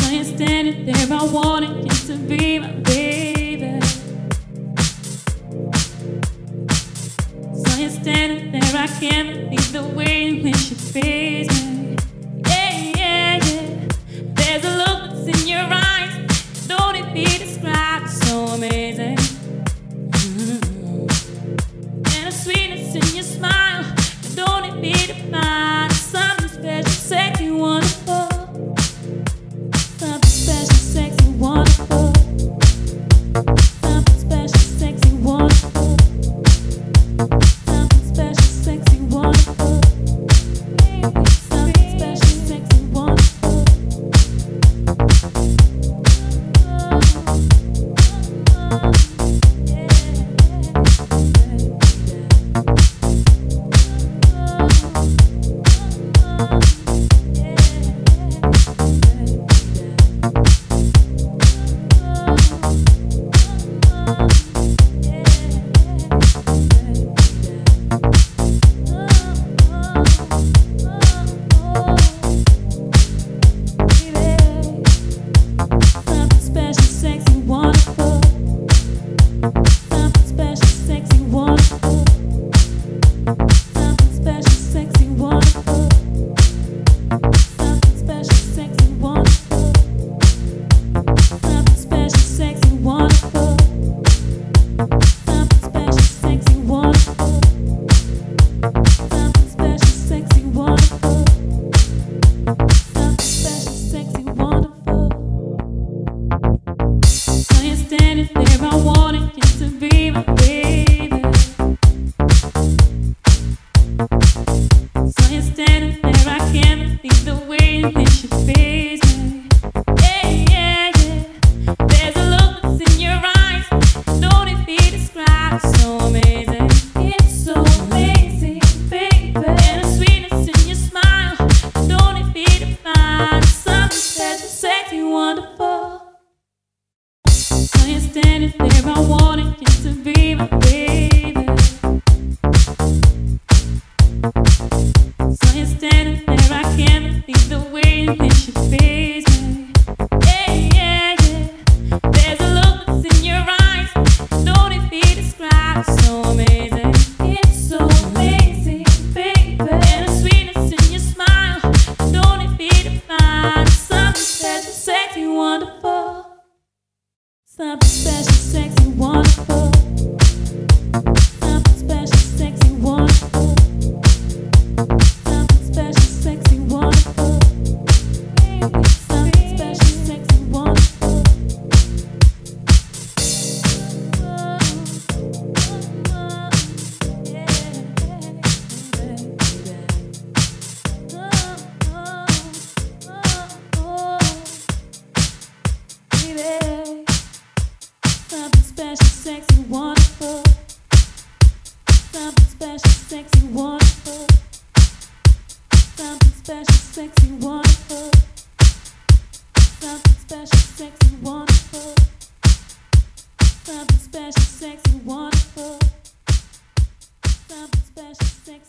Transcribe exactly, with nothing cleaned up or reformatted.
you're standing there, I wanted you to be my baby. So you're standing there, I can't believe the way in which you face me. Yeah, yeah, yeah. There's a look that's in your eyes, don't it be described, so amazing. Mm-hmm. And a sweetness in your smile, don't it be defined, something special, sexy, wonderful. Something special, sexy, wonderful. Something special, sexy, wonderful. Something special, sexy, wonderful. Something special, sexy, wonderful. Something special, sexy, wonderful. Something special, sexy.